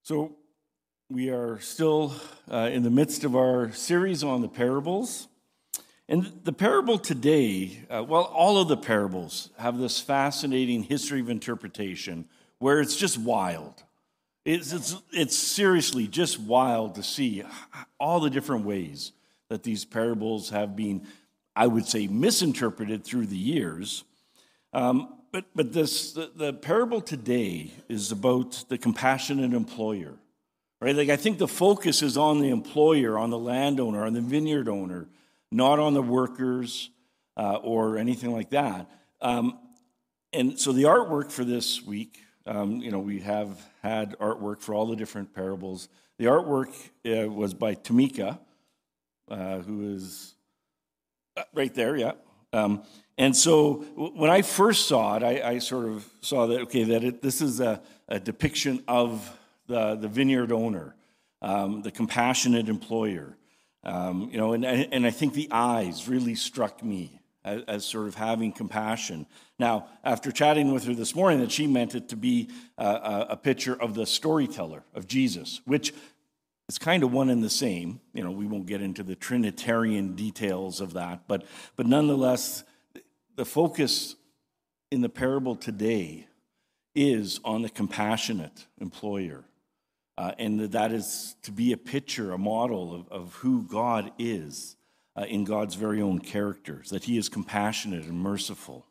So we are still in the midst of our series on the parables. And the parable today, all of the parables have this fascinating history of interpretation where it's just wild. It's seriously just wild to see all the different ways that these parables have been, I would say, misinterpreted through the years. But the parable today is about the compassionate employer, right? Like I think the focus is on the employer, on the landowner, on the vineyard owner, not on the workers or anything like that. And so the artwork for this week, we have had artwork for all the different parables. The artwork was by Tamika, who is right there, yeah. And so when I first saw it, I sort of saw that, this is a depiction of the vineyard owner, the compassionate employer. And I think the eyes really struck me as sort of having compassion. Now, after chatting with her this morning, that she meant it to be a picture of the storyteller, of Jesus, which is kind of one and the same. We won't get into the Trinitarian details of that, but nonetheless, the focus in the parable today is on the compassionate employer. And that is to be a picture, a model of who God is in God's very own characters, that he is compassionate and merciful.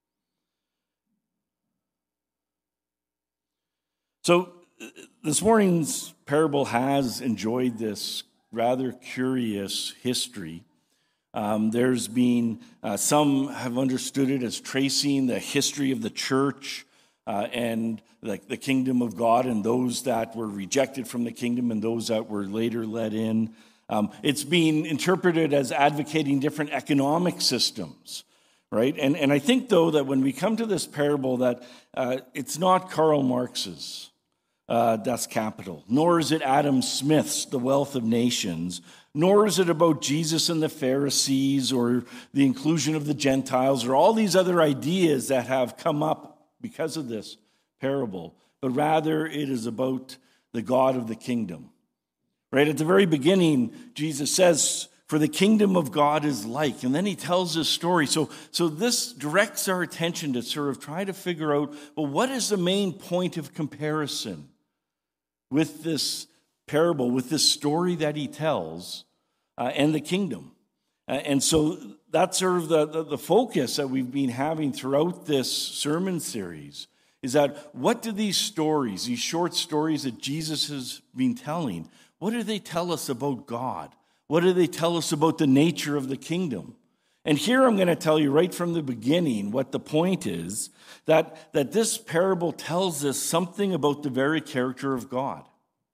So this morning's parable has enjoyed this rather curious history. There's been, some have understood it as tracing the history of the church and like the kingdom of God and those that were rejected from the kingdom and those that were later let in. It's being interpreted as advocating different economic systems, right? And I think, though, that when we come to this parable that it's not Karl Marx's Das Kapital, nor is it Adam Smith's The Wealth of Nations, nor is it about Jesus and the Pharisees or the inclusion of the Gentiles or all these other ideas that have come up because of this parable, but rather it is about the God of the kingdom. Right at the very beginning, Jesus says, "For the kingdom of God is like," and then he tells this story. So this directs our attention to sort of try to figure out, well, what is the main point of comparison with this parable, with this story that he tells, and the kingdom. And so that's sort of the focus that we've been having throughout this sermon series, is that what do these stories, these short stories that Jesus has been telling, what do they tell us about God? What do they tell us about the nature of the kingdom? And here I'm going to tell you right from the beginning what the point is, that this parable tells us something about the very character of God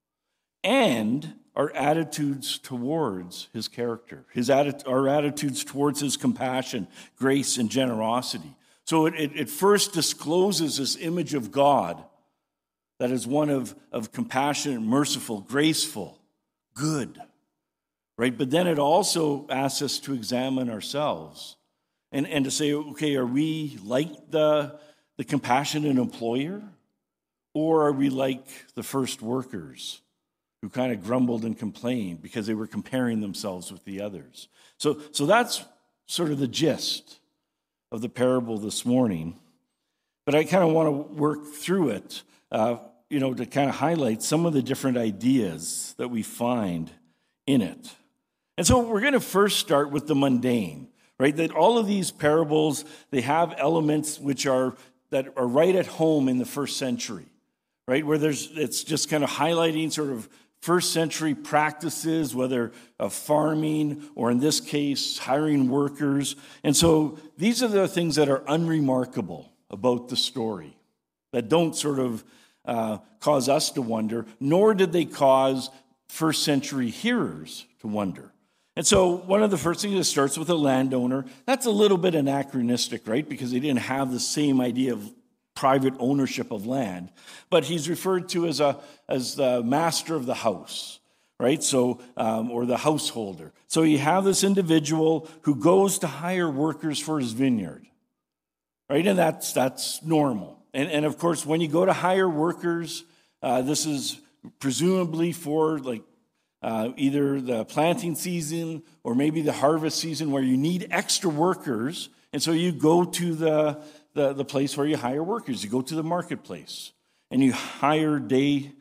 and our attitudes towards his character, our attitudes towards his compassion, grace, and generosity. So it first discloses this image of God that is one of compassionate, merciful, graceful, good. Right? But then it also asks us to examine ourselves and to say, okay, are we like the compassionate employer? Or are we like the first workers who kind of grumbled and complained because they were comparing themselves with the others? So that's sort of the gist of the parable this morning. But I kind of want to work through it, to kind of highlight some of the different ideas that we find in it. And so we're going to first start with the mundane, right? That all of these parables, they have elements that are right at home in the first century, right? Where it's just kind of highlighting sort of first century practices, whether of farming or in this case, hiring workers. And so these are the things that are unremarkable about the story, that don't sort of cause us to wonder, nor did they cause first century hearers to wonder. And so one of the first things that starts with a landowner, that's a little bit anachronistic, right? Because they didn't have the same idea of private ownership of land. But he's referred to as the master of the house, right? So, or the householder. So you have this individual who goes to hire workers for his vineyard, right? And that's normal. And of course, when you go to hire workers, this is presumably for either the planting season or maybe the harvest season where you need extra workers. And so you go to the place where you hire workers. You go to the marketplace and you hire day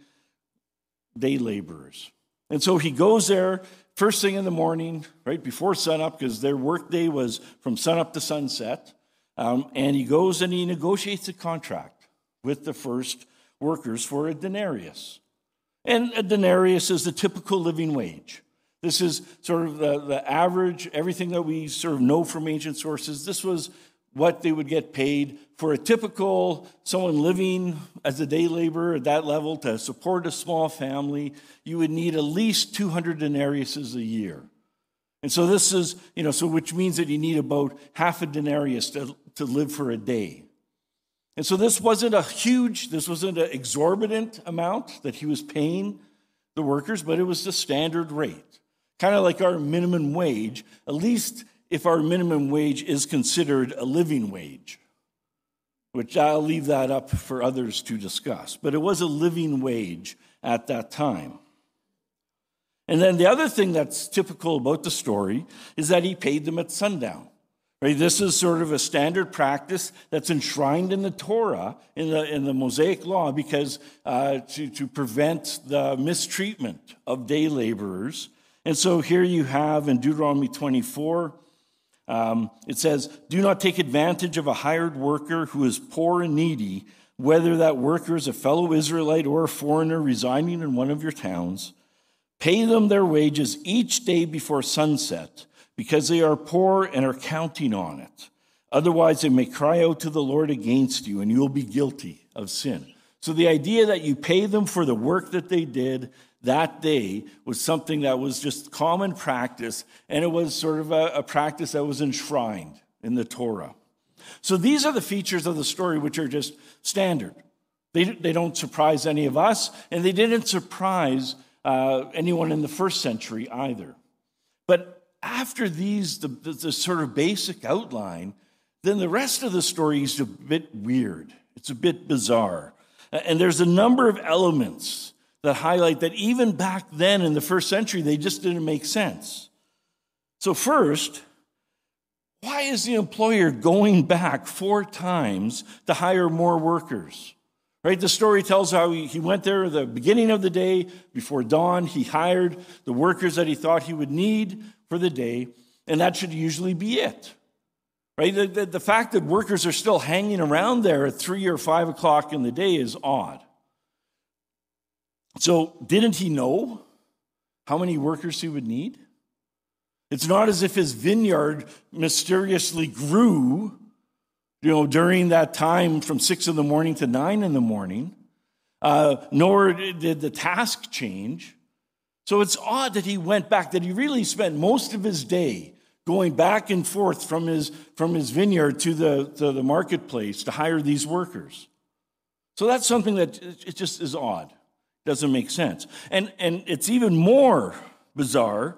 laborers. And so he goes there first thing in the morning, right before sunup, because their work day was from sunup to sunset. And he goes and he negotiates a contract with the first workers for a denarius. And a denarius is the typical living wage. This is sort of the average, everything that we sort of know from ancient sources. This was what they would get paid for a typical someone living as a day laborer at that level to support a small family. You would need at least 200 denariuses a year. And so this is, which means that you need about half a denarius to live for a day. And so this wasn't an exorbitant amount that he was paying the workers, but it was the standard rate. Kind of like our minimum wage, at least if our minimum wage is considered a living wage, which I'll leave that up for others to discuss. But it was a living wage at that time. And then the other thing that's typical about the story is that he paid them at sundown. Right? This is sort of a standard practice that's enshrined in the Torah, in the Mosaic Law, because to prevent the mistreatment of day laborers. And so here you have in Deuteronomy 24, it says, "Do not take advantage of a hired worker who is poor and needy, whether that worker is a fellow Israelite or a foreigner residing in one of your towns. Pay them their wages each day before sunset, because they are poor and are counting on it. Otherwise, they may cry out to the Lord against you, and you will be guilty of sin." So the idea that you pay them for the work that they did that day was something that was just common practice, and it was sort of a practice that was enshrined in the Torah. So these are the features of the story which are just standard. They don't surprise any of us, and they didn't surprise anyone in the first century either. But after these, the sort of basic outline, then the rest of the story is a bit weird. It's a bit bizarre. And there's a number of elements that highlight that even back then in the first century, they just didn't make sense. So first, why is the employer going back 4 times to hire more workers? Right? The story tells how he went there at the beginning of the day, before dawn. He hired the workers that he thought he would need for the day, and that should usually be it. Right? The fact that workers are still hanging around there at 3 or 5 o'clock in the day is odd. So didn't he know how many workers he would need? It's not as if his vineyard mysteriously grew, during that time from 6 in the morning to 9 in the morning, nor did the task change. So it's odd that he went back, that he really spent most of his day going back and forth from his vineyard to the marketplace to hire these workers. So that's something that it just is odd. Doesn't make sense. And it's even more bizarre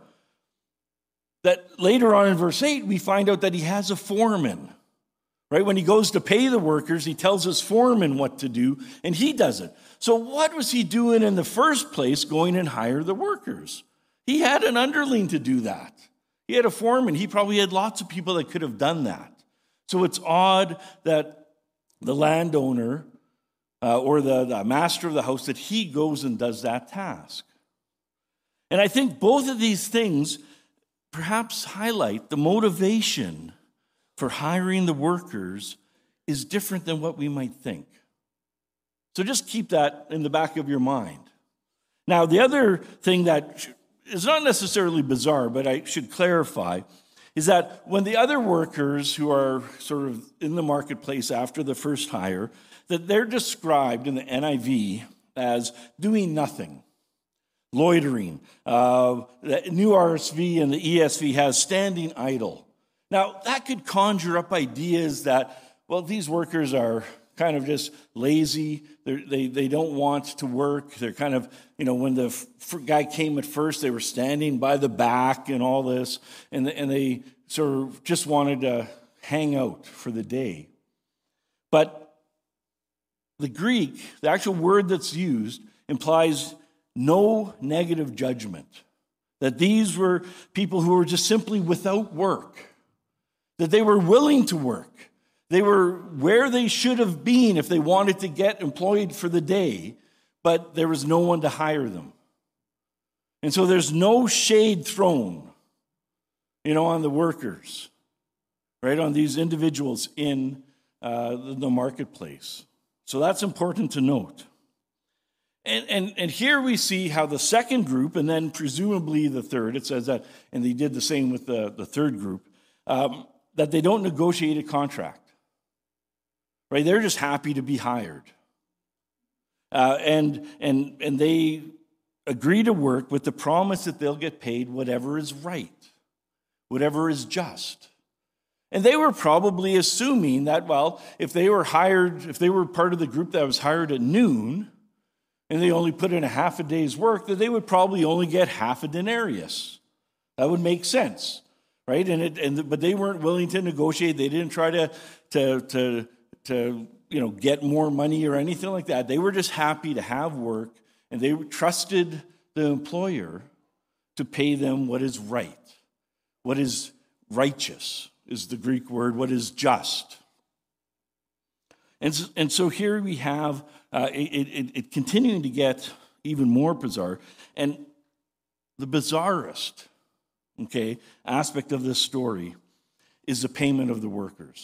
that later on in verse 8, we find out that he has a foreman. Right? When he goes to pay the workers, he tells his foreman what to do, and he does it. So what was he doing in the first place, going and hire the workers? He had an underling to do that. He had a foreman. He probably had lots of people that could have done that. So it's odd that the landowner or the master of the house, that he goes and does that task. And I think both of these things perhaps highlight the motivation for hiring the workers is different than what we might think. So just keep that in the back of your mind. Now, the other thing that is not necessarily bizarre, but I should clarify, is that when the other workers who are sort of in the marketplace after the first hire, that they're described in the NIV as doing nothing, loitering. The New RSV and the ESV has standing idle. Now, that could conjure up ideas that, well, these workers are kind of just lazy. They don't want to work. They're kind of, when the guy came at first, they were standing by the back and all this, and they sort of just wanted to hang out for the day. But the Greek, the actual word that's used, implies no negative judgment, that these were people who were just simply without work, that they were willing to work. They were where they should have been if they wanted to get employed for the day, but there was no one to hire them. And so there's no shade thrown, on the workers, right, on these individuals in the marketplace. So that's important to note. And here we see how the second group, and then presumably the third, it says that, and they did the same with the third group, that they don't negotiate a contract, right? They're just happy to be hired. And they agree to work with the promise that they'll get paid whatever is right, whatever is just. And they were probably assuming that, well, if they were part of the group that was hired at noon, and they only put in a half a day's work, that they would probably only get half a denarius. That would make sense, right? But they weren't willing to negotiate. They didn't try to get more money or anything like that. They were just happy to have work, and they trusted the employer to pay them what is right, what is righteous is the Greek word, what is just. And so here we have it continuing to get even more bizarre. And the bizarrest, aspect of this story is the payment of the workers.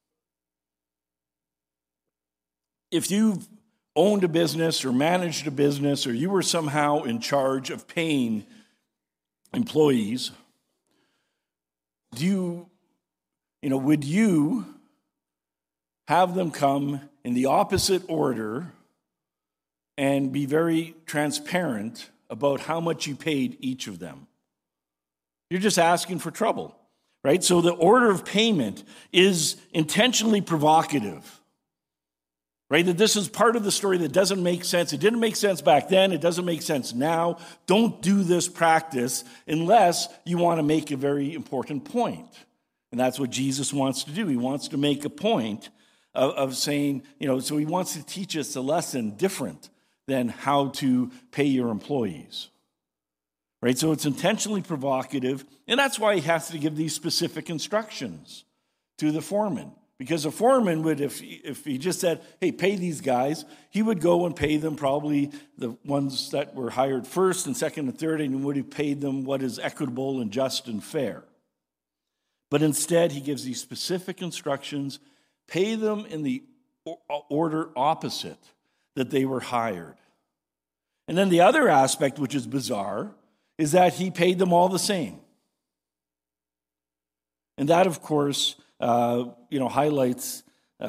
If you've owned a business or managed a business, or you were somehow in charge of paying employees, would you have them come in the opposite order and be very transparent about how much you paid each of them? You're just asking for trouble, right? So the order of payment is intentionally provocative, right? That this is part of the story that doesn't make sense. It didn't make sense back then. It doesn't make sense now. Don't do this practice unless you want to make a very important point. And that's what Jesus wants to do. He wants to make a point of saying, so he wants to teach us a lesson different than how to pay your employees, right? So it's intentionally provocative, and that's why he has to give these specific instructions to the foreman. Because a foreman would, if he just said, hey, pay these guys, he would go and pay them probably the ones that were hired first and second and third, and would have paid them what is equitable and just and fair. But instead, he gives these specific instructions. Pay them in the order opposite that they were hired. And then the other aspect, which is bizarre, is that he paid them all the same. And that, of course, highlights,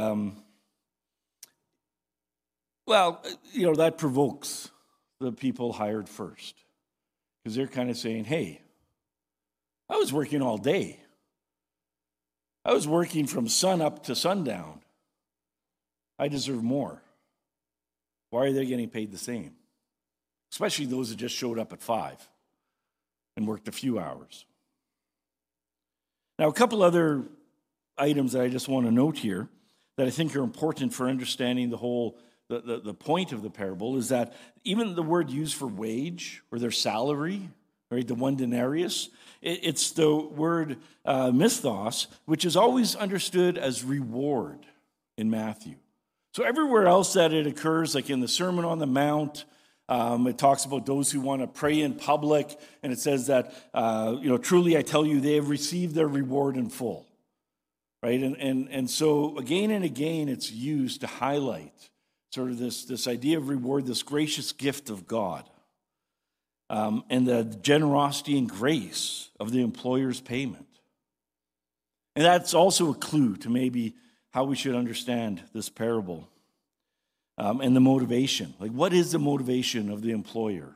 that provokes the people hired first. Because they're kind of saying, hey, I was working all day. I was working from sun up to sundown. I deserve more. Why are they getting paid the same? Especially those that just showed up at 5 and worked a few hours. Now, a couple other items that I just want to note here that I think are important for understanding the point of the parable is that even the word used for wage or their salary, right, the 1 denarius, it's the word misthos, which is always understood as reward in Matthew. So everywhere else that it occurs, like in the Sermon on the Mount, it talks about those who want to pray in public, and it says that, truly I tell you, they have received their reward in full, right? And so again and again, it's used to highlight sort of this idea of reward, this gracious gift of God. And the generosity and grace of the employer's payment. And that's also a clue to maybe how we should understand this parable. And the motivation. Like, what is the motivation of the employer?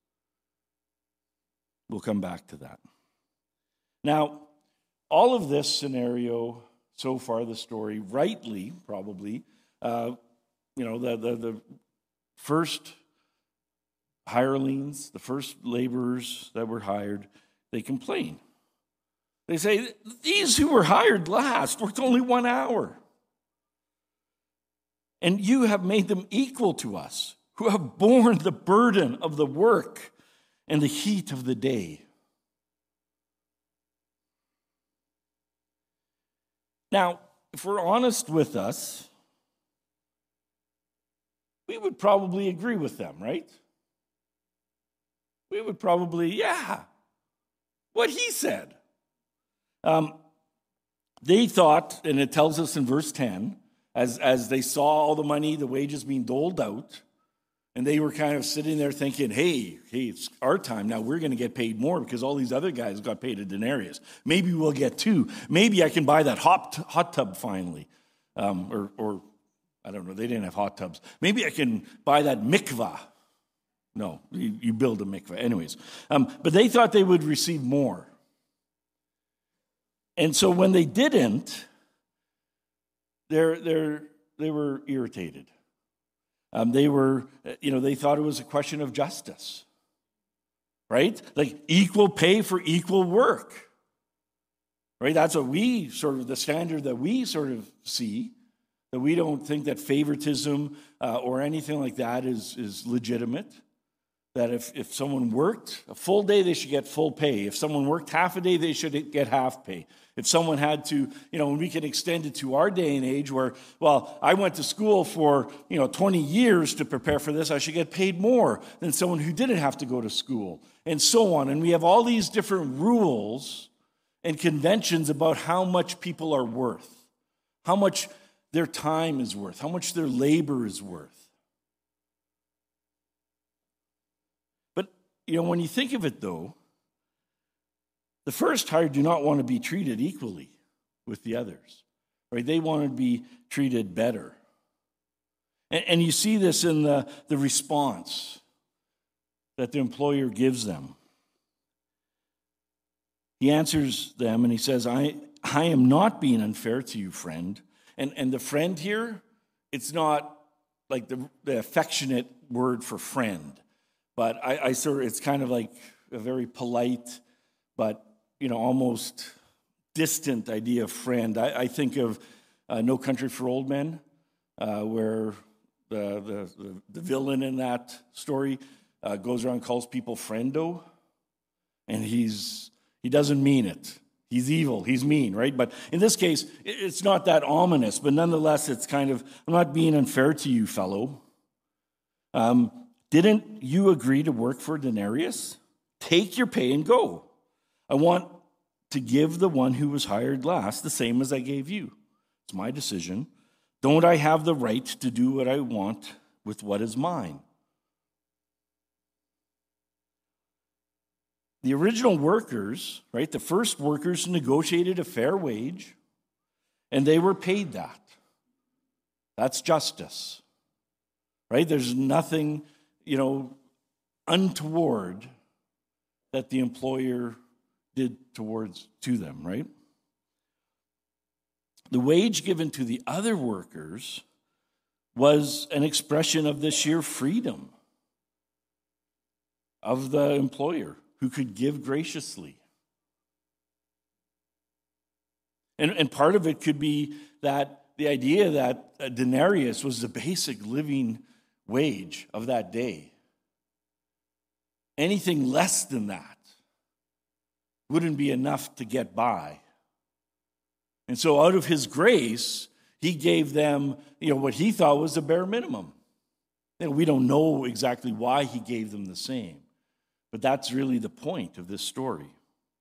We'll come back to that. Now, all of this scenario so far, the story, rightly, probably, the first hirelings, the first laborers that were hired, they complain. They say, these who were hired last worked only 1 hour. And you have made them equal to us. who have borne the burden of the work and the heat of the day. Now, if we're honest with us, we would probably agree with them, right? We would probably, yeah, what he said. They thought, and it tells us in verse 10, as they saw all the money, the wages being doled out, and they were kind of sitting there thinking, hey, it's our time. Now we're going to get paid more because all these other guys got paid a denarius. Maybe we'll get two. Maybe I can buy that hot tub finally. Or I don't know, they didn't have hot tubs. Maybe I can buy that mikvah. No, you build a mikvah. Anyways, but they thought they would receive more. And so when they didn't, they were irritated. They thought it was a question of justice, right? Like equal pay for equal work, right? That's what the standard that we sort of see, that we don't think that favoritism or anything like that is legitimate. That if someone worked a full day, they should get full pay. If someone worked half a day, they should get half pay. If someone had to, and we can extend it to our day and age where, well, I went to school for, 20 years to prepare for this, I should get paid more than someone who didn't have to go to school, and so on. And we have all these different rules and conventions about how much people are worth, how much their time is worth, how much their labor is worth. When you think of it, though, the first hired do not want to be treated equally with the others, right? They want to be treated better. And you see this in the response that the employer gives them. He answers them and he says, I am not being unfair to you, friend. And the friend here, it's not like the affectionate word for friend. But it's kind of like a very polite, but almost distant idea of friend. I think of No Country for Old Men, where the villain in that story goes around and calls people friendo, and he doesn't mean it. He's evil. He's mean, right? But in this case, it's not that ominous. But nonetheless, it's kind of, I'm not being unfair to you, fellow. Didn't you agree to work for a denarius? Take your pay and go. I want to give the one who was hired last the same as I gave you. It's my decision. Don't I have the right to do what I want with what is mine? The original workers, right, the first workers negotiated a fair wage, and they were paid that. That's justice, right? There's nothing untoward that the employer did to them, right? The wage given to the other workers was an expression of the sheer freedom of the employer who could give graciously. And part of it could be that the idea that a denarius was the basic living wage of that day. Anything less than that wouldn't be enough to get by. And so out of his grace, he gave them, what he thought was the bare minimum. We don't know exactly why he gave them the same, but that's really the point of this story.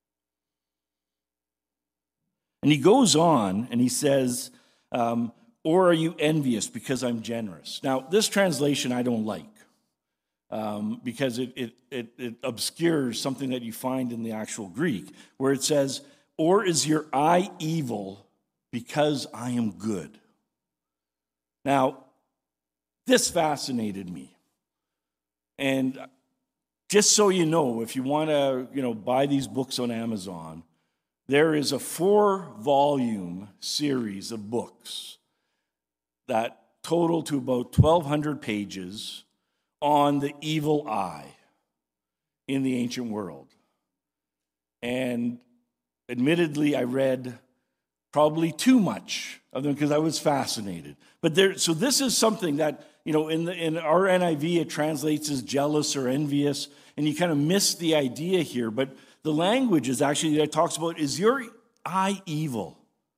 And he goes on and he says, or are you envious because I'm generous? Now, this translation I don't like because it obscures something that you find in the actual Greek, where it says, or is your eye evil because I am good? Now, this fascinated me. And just so you know, if you want to, buy these books on Amazon, there is a 4-volume series of books that total to about 1,200 pages on the evil eye in the ancient world. And admittedly, I read probably too much of them because I was fascinated. So this is something that in our NIV, it translates as jealous or envious, and you kind of miss the idea here. But the language is actually that it talks about, is your eye evil?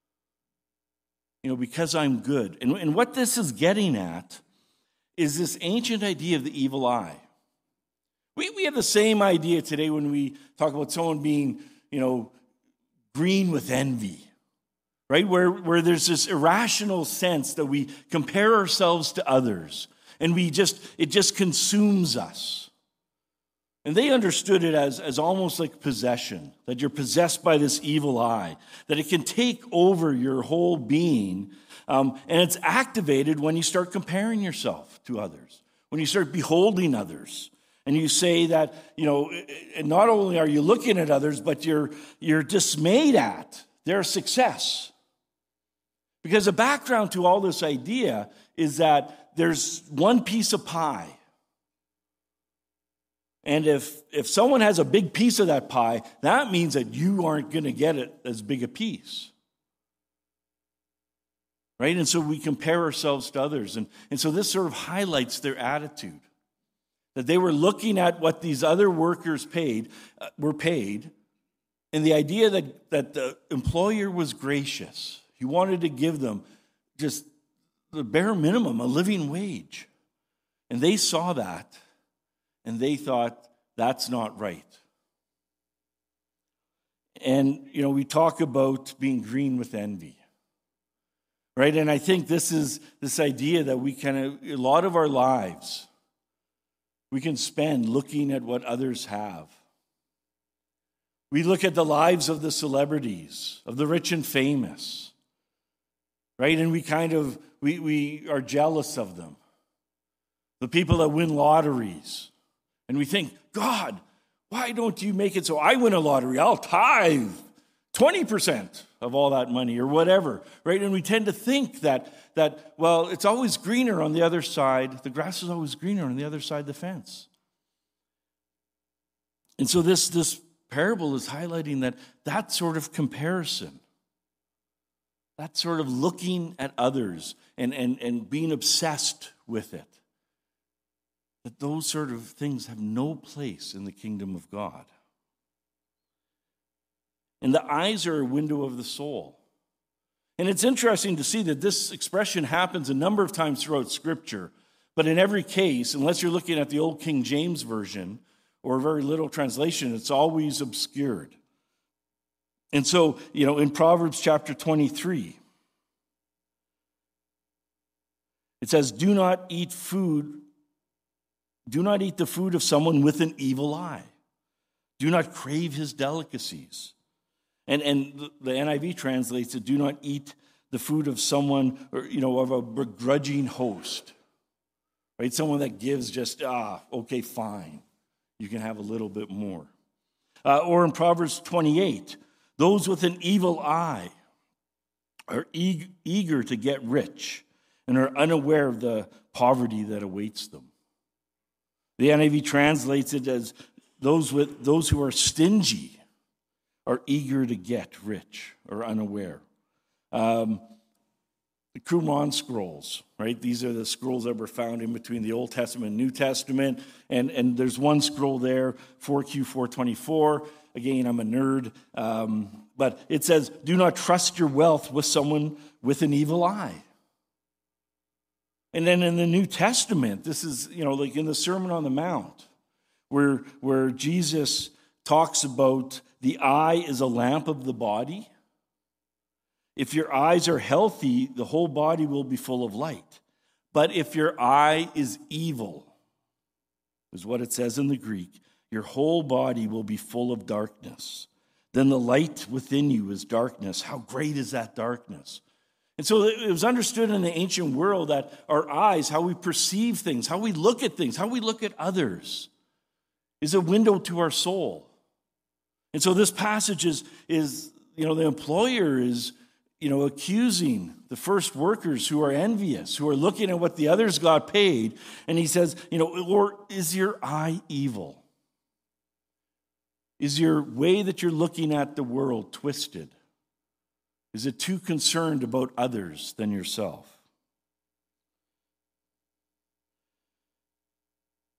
Because I'm good. And what this is getting at is this ancient idea of the evil eye. We have the same idea today when we talk about someone being, green with envy, right? Where there's this irrational sense that we compare ourselves to others, and it just consumes us. And they understood it as almost like possession, that you're possessed by this evil eye, that it can take over your whole being, and it's activated when you start comparing yourself to others, when you start beholding others. And you say that, not only are you looking at others, but you're dismayed at their success. Because the background to all this idea is that there's one piece of pie. And if someone has a big piece of that pie, that means that you aren't going to get it as big a piece. Right? And so we compare ourselves to others. And so this sort of highlights their attitude. That they were looking at what these other workers were paid, and the idea that the employer was gracious. He wanted to give them just the bare minimum, a living wage. And they saw that, and they thought, that's not right. And, we talk about being green with envy. Right? And I think this is this idea that a lot of our lives, we can spend looking at what others have. We look at the lives of the celebrities, of the rich and famous, right? And we are jealous of them. The people that win lotteries. And we think, God, why don't you make it so I win a lottery? I'll tithe 20% of all that money or whatever, right? And we tend to think that well, it's always greener on the other side. The grass is always greener on the other side of the fence. And so this parable is highlighting that sort of comparison, that sort of looking at others and being obsessed with it, that those sort of things have no place in the kingdom of God. And the eyes are a window of the soul. And it's interesting to see that this expression happens a number of times throughout Scripture. But in every case, unless you're looking at the old King James Version or a very little translation, it's always obscured. And so, in Proverbs chapter 23, it says, do not eat the food of someone with an evil eye. Do not crave his delicacies. And the NIV translates it, do not eat the food of someone, of a begrudging host. Right? Someone that gives just, okay, fine. You can have a little bit more. Or in Proverbs 28, those with an evil eye are eager to get rich and are unaware of the poverty that awaits them. The NIV translates it as those who are stingy are eager to get rich or unaware. The Qumran scrolls, right? These are the scrolls that were found in between the Old Testament and New Testament. And there's one scroll there, 4Q424. Again, I'm a nerd. But it says, do not trust your wealth with someone with an evil eye. And then in the New Testament, this is, like in the Sermon on the Mount, where Jesus talks about the eye is a lamp of the body. If your eyes are healthy, the whole body will be full of light. But if your eye is evil, is what it says in the Greek, your whole body will be full of darkness. Then the light within you is darkness. How great is that darkness? And so it was understood in the ancient world that our eyes, how we perceive things, how we look at things, how we look at others, is a window to our soul. And so this passage is the employer is, accusing the first workers who are envious, who are looking at what the others got paid. And he says, or is your eye evil? Is your way that you're looking at the world twisted? Is it too concerned about others than yourself?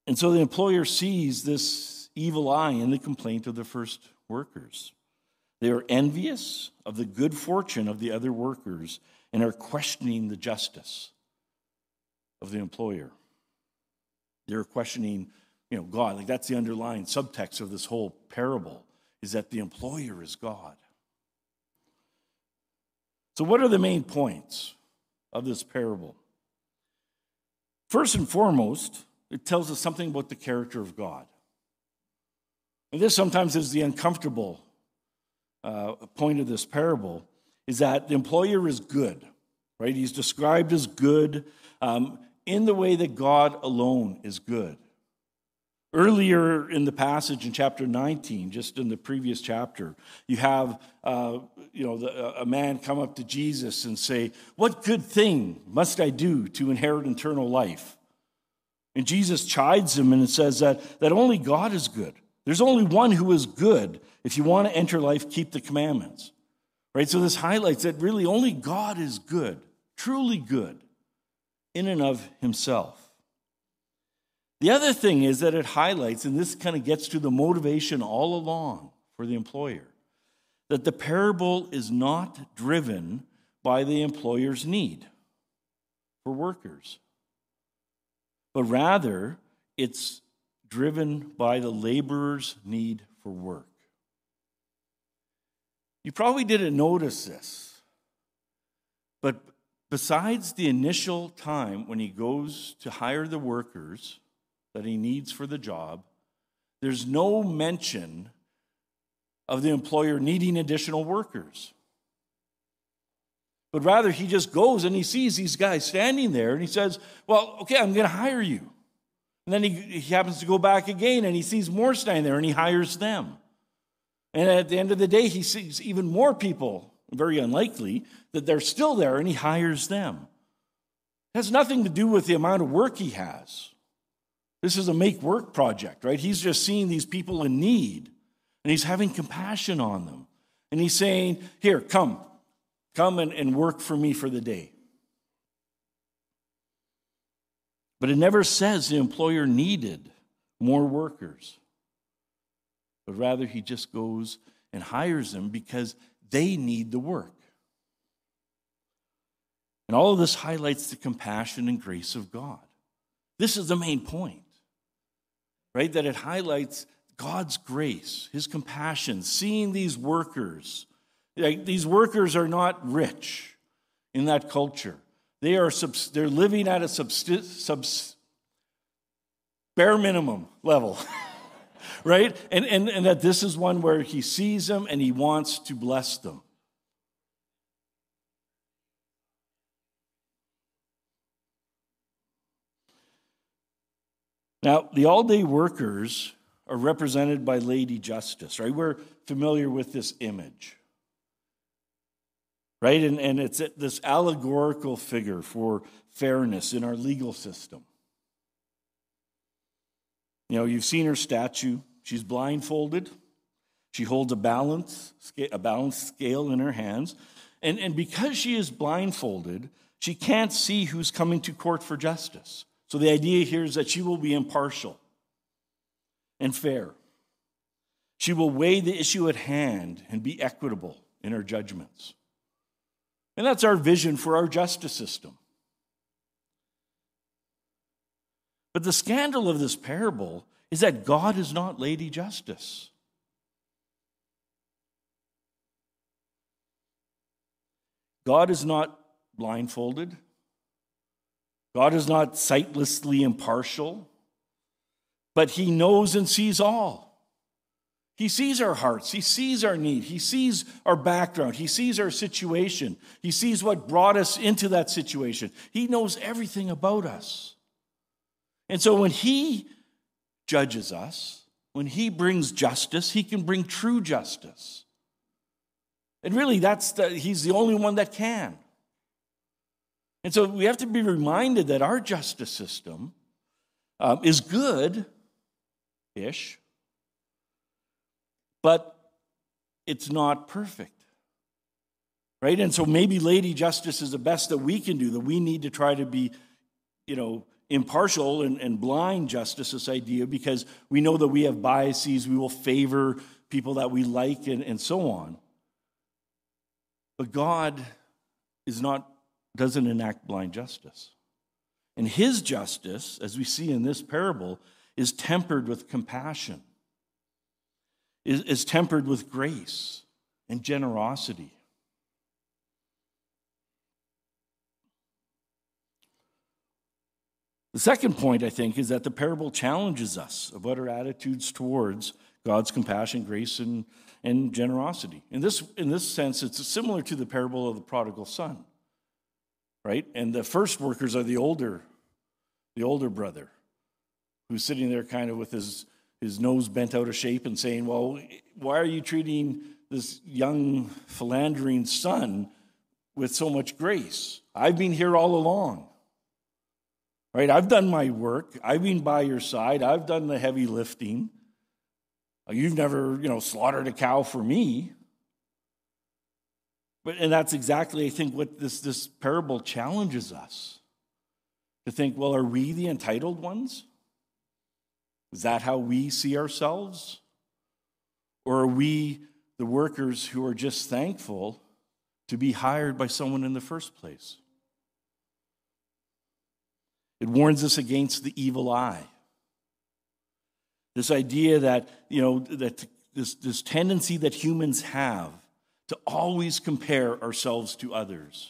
And so the employer sees this evil eye in the complaint of the first workers. They are envious of the good fortune of the other workers and are questioning the justice of the employer. They're questioning, God. Like, that's the underlying subtext of this whole parable, is that the employer is God. So what are the main points of this parable? First and foremost, it tells us something about the character of God. And this sometimes is the uncomfortable point of this parable, is that the employer is good, right? He's described as good in the way that God alone is good. Earlier in the passage in chapter 19, just in the previous chapter, you have a man come up to Jesus and say, "What good thing must I do to inherit eternal life?" And Jesus chides him and says that only God is good. There's only one who is good. If you want to enter life, keep the commandments. Right? So this highlights that really only God is good, truly good, in and of himself. The other thing is that it highlights, and this kind of gets to the motivation all along for the employer, that the parable is not driven by the employer's need for workers, but rather it's driven by the laborer's need for work. You probably didn't notice this, but besides the initial time when he goes to hire the workers that he needs for the job, there's no mention of the employer needing additional workers. But rather, he just goes and he sees these guys standing there and he says, "Well, okay, I'm going to hire you." And then he happens to go back again and he sees more standing there and he hires them. And at the end of the day, he sees even more people, very unlikely, that they're still there, and he hires them. It has nothing to do with the amount of work he has. This is a make-work project, right? He's just seeing these people in need, and he's having compassion on them. And he's saying, "Here, come and work for me for the day." But it never says the employer needed more workers, but rather he just goes and hires them because they need the work. And all of this highlights the compassion and grace of God. This is the main point, right? That it highlights God's grace, his compassion, seeing these workers. These workers are not rich in that culture. They're living at a bare minimum level, right? And that this is one where he sees them and he wants to bless them. Now, the all-day workers are represented by Lady Justice, right? We're familiar with this image, right? And it's this allegorical figure for fairness in our legal system. You've seen her statue. She's blindfolded. She holds a balanced scale in her hands. And because she is blindfolded, she can't see who's coming to court for justice. So the idea here is that she will be impartial and fair. She will weigh the issue at hand and be equitable in her judgments. And that's our vision for our justice system. But the scandal of this parable is that God is not Lady Justice. God is not blindfolded. God is not sightlessly impartial, but he knows and sees all. He sees our hearts. He sees our need. He sees our background. He sees our situation. He sees what brought us into that situation. He knows everything about us. And so when he judges us, when he brings justice, he can bring true justice. And really, he's the only one that can. And so we have to be reminded that our justice system is good-ish, but it's not perfect, right? And so maybe Lady Justice is the best that we can do, that we need to try to be, impartial and blind justice, this idea, because we know that we have biases, we will favor people that we like and so on. But God doesn't enact blind justice. And his justice, as we see in this parable, is tempered with compassion, is tempered with grace and generosity. The second point, I think, is that the parable challenges us about our attitudes towards God's compassion, grace, and generosity. In this sense, it's similar to the parable of the prodigal son, right? And the first workers are the older brother, who's sitting there kind of with his nose bent out of shape and saying, well, why are you treating this young philandering son with so much grace? I've been here all along. Right? I've done my work. I've been by your side. I've done the heavy lifting. You've never, slaughtered a cow for me. And that's exactly, I think, what this parable challenges us. To think, well, are we the entitled ones? Is that how we see ourselves? Or are we the workers who are just thankful to be hired by someone in the first place? It warns us against the evil eye. This idea that, that this tendency that humans have to always compare ourselves to others.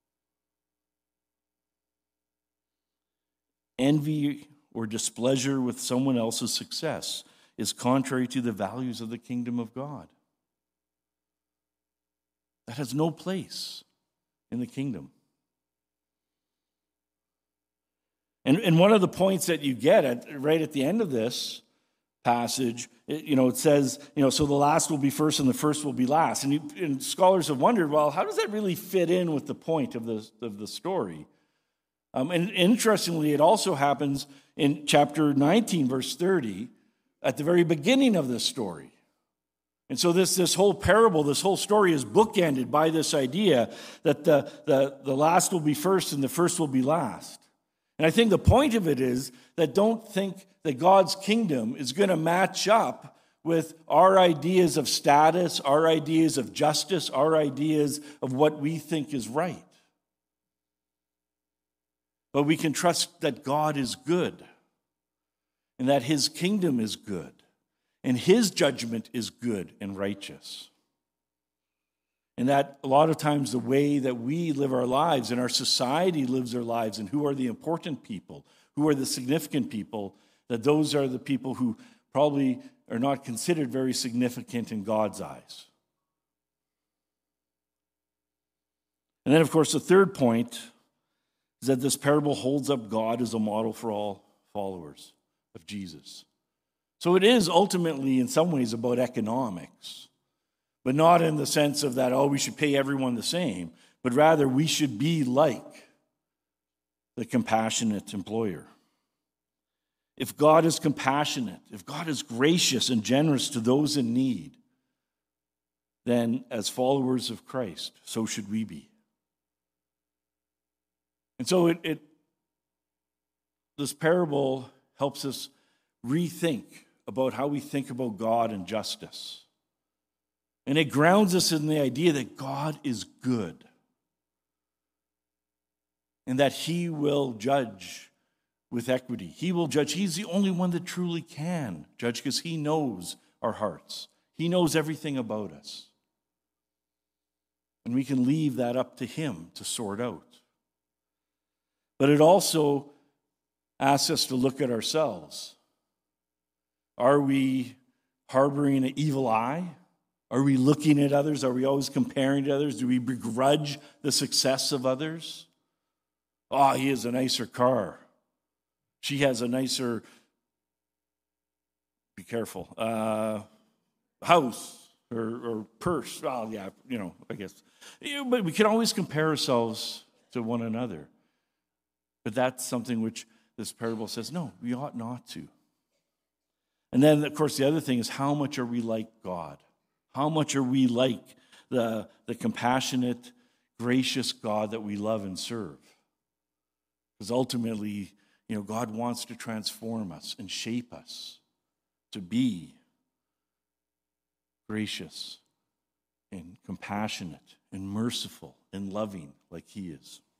Envy or displeasure with someone else's success is contrary to the values of the kingdom of God. That has no place in the kingdom. And one of the points that you get right at the end of this passage, it says, so the last will be first and the first will be last. And scholars have wondered, well, how does that really fit in with the point of the story? And interestingly, it also happens in chapter 19, verse 30, at the very beginning of this story. And so this whole parable, this whole story is bookended by this idea that the last will be first and the first will be last. And I think the point of it is that don't think that God's kingdom is going to match up with our ideas of status, our ideas of justice, our ideas of what we think is right. But we can trust that God is good and that his kingdom is good and his judgment is good and righteous. And that a lot of times the way that we live our lives and our society lives their lives and who are the important people, who are the significant people, that those are the people who probably are not considered very significant in God's eyes. And then, of course, the third point is that this parable holds up God as a model for all followers of Jesus. So it is ultimately, in some ways, about economics. But not in the sense of that, we should pay everyone the same, but rather we should be like the compassionate employer. If God is compassionate, if God is gracious and generous to those in need, then as followers of Christ, so should we be. And so this parable helps us rethink about how we think about God and justice. And it grounds us in the idea that God is good and that he will judge with equity. He will judge. He's the only one that truly can judge because he knows our hearts. He knows everything about us. And we can leave that up to him to sort out. But it also asks us to look at ourselves. Are we harboring an evil eye? Are we looking at others? Are we always comparing to others? Do we begrudge the success of others? He has a nicer car. She has a nicer, be careful, house or purse. I guess. But we can always compare ourselves to one another. But that's something which this parable says, no, we ought not to. And then, of course, the other thing is, how much are we like God? How much are we like the compassionate, gracious God that we love and serve? Because ultimately, God wants to transform us and shape us to be gracious and compassionate and merciful and loving like he is.